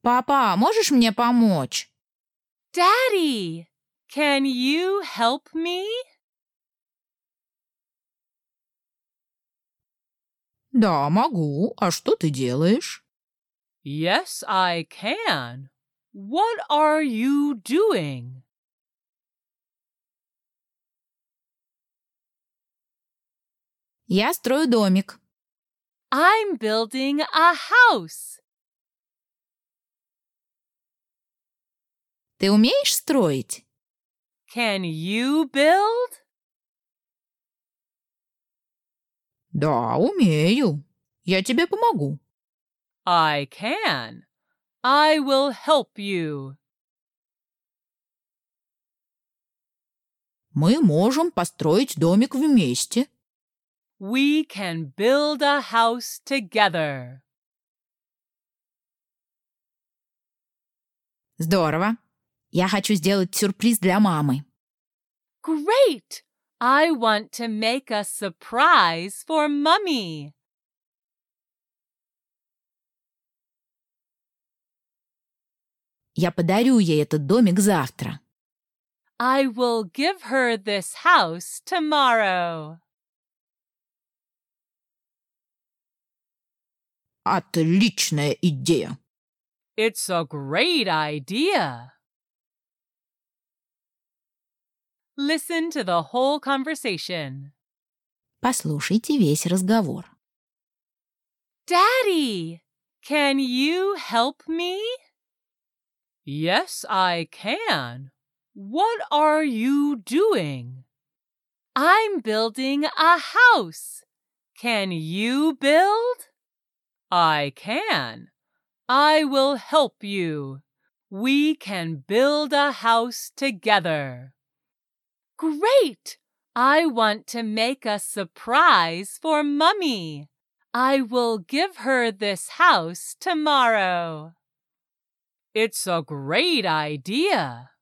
Папа, можешь мне помочь? Daddy, can you help me? Да, могу. А что ты делаешь? Yes, I can. What are you doing? Я строю домик. I'm building a house. Ты умеешь строить? Can you build? Да, умею. Я тебе помогу. I can. I will help you. Мы можем построить домик вместе. We can build a house together. Здорово. Я хочу сделать сюрприз для мамы. Great! I want to make a surprise for Mummy. Я подарю ей этот домик завтра. I will give her this house tomorrow. Отличная идея. It's a great idea. Listen to the whole conversation. Послушайте весь разговор. Daddy, can you help me? Yes, I can. What are you doing? I'm building a house. Can you build? I can. I will help you. We can build a house together. Great! I want to make a surprise for Mummy. I will give her this house tomorrow. It's a great idea.